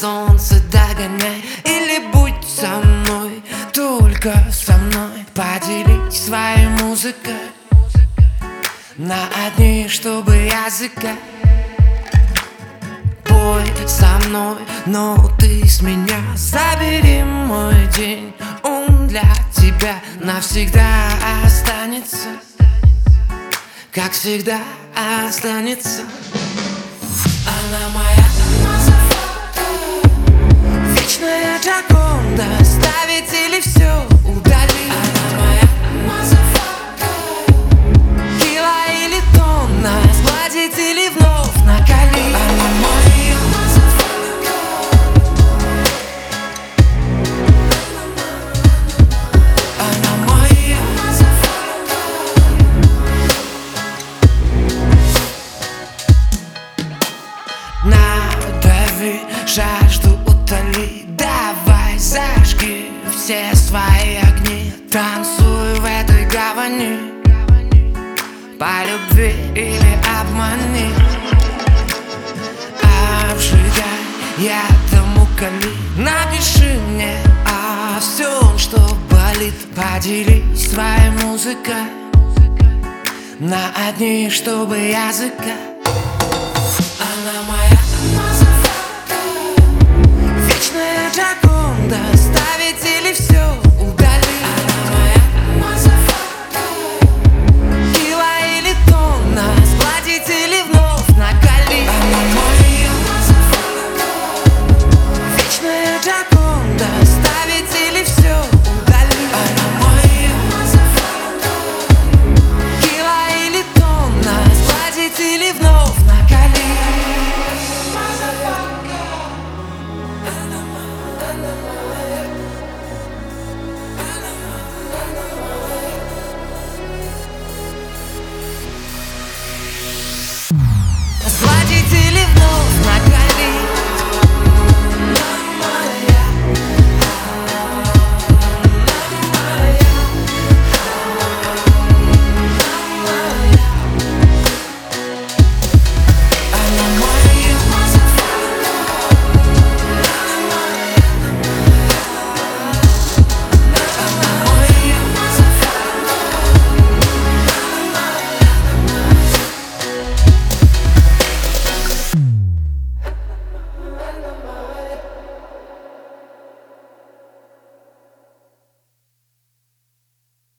солнце догоняй. Или будь со мной, только со мной. Поделись своей музыкой на одни, чтобы языка. Пой со мной, но ты с меня. Забери мой день, он для тебя навсегда останется, как всегда останется. Она моя вечная Джаконда. Ставить или все удали. Она моя кило или тонна. Сгладить или вновь накали. Она моя надави, жажду утоли. Давай зажги все свои огни. Танцуй в этой гавани, по любви или обмани. Обжигай, я тому кали. Напиши мне о всем, что болит. Поделись своей музыкой на одни, чтобы языка.